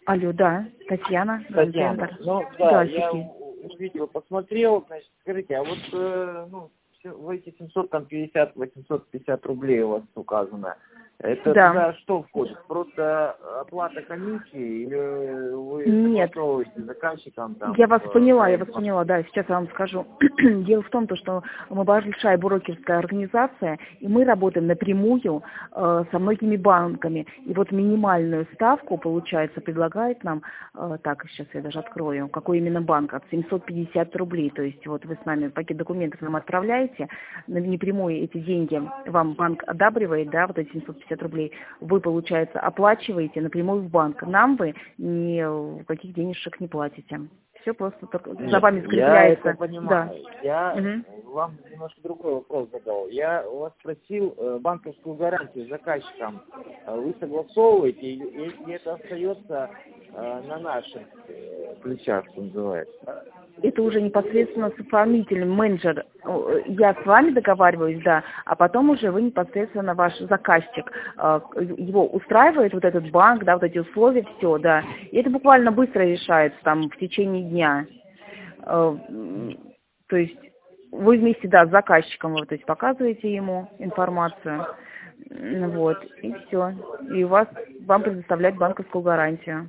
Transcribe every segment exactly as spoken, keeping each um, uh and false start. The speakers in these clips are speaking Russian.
Алло, да, Татьяна, Татьяна, Центр. ну да, Да, я Сергей. видео посмотрел, значит, скажите, а вот э, ну, все- в эти семьсот пятьдесят восемьсот пятьдесят рублей у вас указано, это Да. туда что входит? Просто оплата комиссии или вы Нет. согласовываете с заказчиком там? Я вас э, поняла, я вас проект? поняла, да, сейчас я вам скажу. Дело в том, то, что мы большая брокерская организация, и мы работаем напрямую э, со многими банками. И вот минимальную ставку, получается, предлагает нам, э, так, сейчас я даже открою, какой именно банк, от семьсот пятьдесят рублей. То есть вот вы с нами пакет документов нам отправляете, на- напрямую эти деньги вам банк одабривает, да, вот эти семьсот пятьдесят рублей, вы, получается, оплачиваете напрямую в банк. Нам вы никаких денежек не платите. Все просто только за Нет, вами я это скрепляется. Да. понимаю. Я Мгм. вам немножко другой вопрос задал. Я у вас спросил э, банковскую гарантию с заказчиком. Э, Вы согласовываете, и, и- и это остается э, на наших э, плечах, что называется. Это уже непосредственно с исполнителем, менеджер. О, Я с вами договариваюсь, да, а потом уже вы непосредственно ваш заказчик. Э, Его устраивает вот этот банк, да, вот эти условия, все, да. И это буквально быстро решается, там, в течение дня. Э, м, То есть вы вместе, да, с заказчиком, вот, то есть показываете ему информацию, м, вот, и все. И у вас, вам предоставлять банковскую гарантию.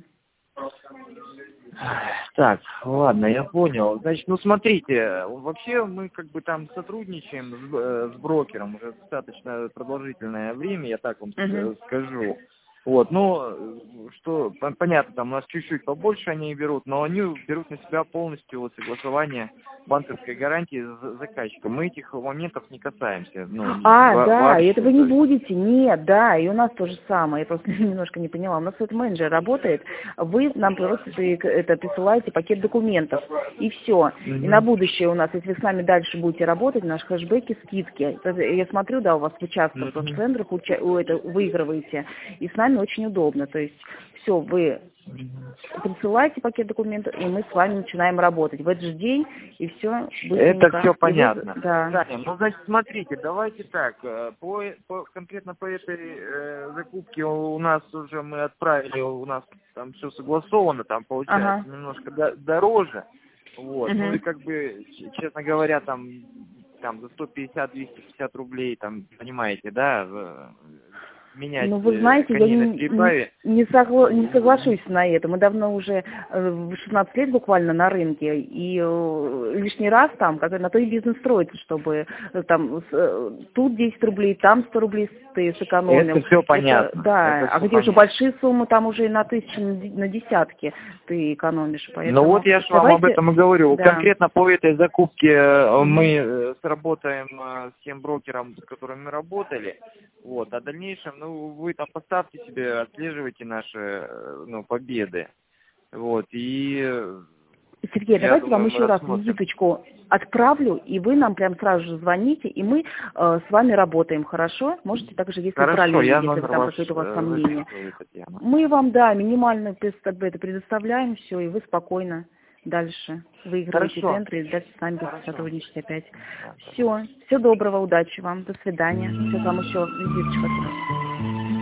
Так, ладно, я понял. Значит, ну смотрите, вообще мы как бы там сотрудничаем с, э, с брокером уже достаточно продолжительное время, я так вам Мгм. с- скажу. Вот, ну, что, пон- понятно, там у нас чуть-чуть побольше они берут, но они берут на себя полностью вот согласование банковской гарантии с заказчиком. Мы этих моментов не касаемся, ну, А, во- да, и это вообще. вы То не есть, будете, нет, да, и у нас то же самое, я просто немножко не поняла, у нас этот менеджер работает, вы нам просто при- это присылаете пакет документов, и все, и на мгм. будущее у нас, если вы с нами дальше будете работать, наши хэшбэки, скидки, это я смотрю, да, у вас в участках, в Мгм. центрах уча- у это, выигрываете, и с нами очень удобно, то есть все, вы присылайте пакет документов, и мы с вами начинаем работать в этот же день, и все Это быстренько. все И вы, понятно. да. Таня, ну, значит, смотрите, давайте так, э, по, по- конкретно по этой э, закупке у нас уже мы отправили, у нас там все согласовано, там Ага. получается немножко до- дороже, вот, ну и Мгм. как бы, ч- честно говоря, там, там за сто пятьдесят двести пятьдесят рублей, там, понимаете, да, в- менять Ну, вы э, знаете, я коней на не, не, переправе. не согла- не соглашусь на это. Мы давно уже э, в шестнадцать лет буквально на рынке, и э, лишний раз там, как на то и бизнес строится, чтобы э, там с- э, тут десять рублей, там сто рублей ты Это сэкономил. все Это, понятно, да, это а все где уже понятно. большие суммы, там уже и на тысячи, на де- на десятки ты экономишь. Ну Поэтому вот я же вам об давайте, этом и говорю. да. Конкретно по этой закупке э, Мгм. мы э, сработаем э, с тем брокером, с которым мы работали. Вот. А в дальнейшем, ну, вы там поставьте себе, отслеживайте наши э, ну, победы. Вот. И э, Сергей, я давайте вам думаю, мы еще раз рассмотрим. визиточку отправлю, и вы нам прям сразу же звоните, и мы э, с вами работаем, хорошо? Можете также, если Хорошо, параллельно, я если вы номер там ваш какие-то у вас э, сомнения. записываю, Татьяна. Мы вам, да, минимальную предо- это предоставляем, все, и вы спокойно дальше выигрываете Хорошо. центры и дальше с нами будете Хорошо. сотрудничать опять. Да, да. Все, всего доброго, удачи вам, до свидания. Сейчас вам еще визиточка.